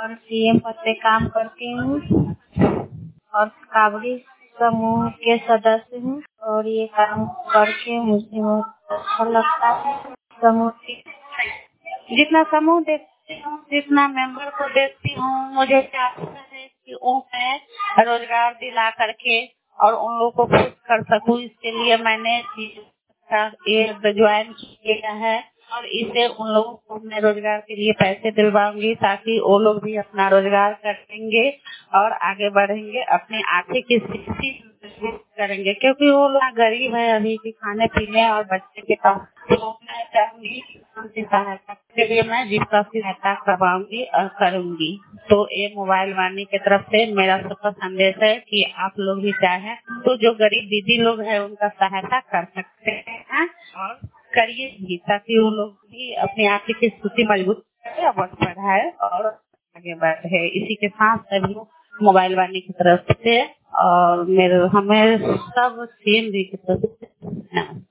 और सीएम पद पे काम करती हूँ और काबड़ी समूह के सदस्य हूँ और ये काम करके मुझे बहुत अच्छा लगता है। समूह जितना समूह देखती हूँ, जितना मेंबर को देखती हूँ, मुझे चाहता है कि उन्हें रोजगार दिला करके और उन लोगों को खुश कर सकूं। इसके लिए मैंने ये ज्वाइन किया है और इसे उन लोगों को मैं रोजगार के लिए पैसे दिलवाऊंगी ताकि वो लोग भी अपना रोजगार करेंगे और आगे बढ़ेंगे, अपनी आर्थिक स्थिति करेंगे, क्योंकि वो लोग गरीब है अभी के खाने पीने और बच्चे के पास। तो मैं चाहूंगी सहायता के लिए मैं जीविका सहायता करवाऊंगी और करूंगी। तो ये मोबाइल वाणी की तरफ से मेरा सबका संदेश है कि आप लोग भी चाहें तो जो गरीब दीदी लोग हैं उनका सहायता कर सकते हैं और करिए भी, ताकि वो लोग भी अपनी आर्थिक स्थिति मजबूत करें और बढ़ाए और आगे बढ़े। इसी के साथ सभी मोबाइल वाणी की तरफ से और मेरे हमें सब सीएम जी की तरफ से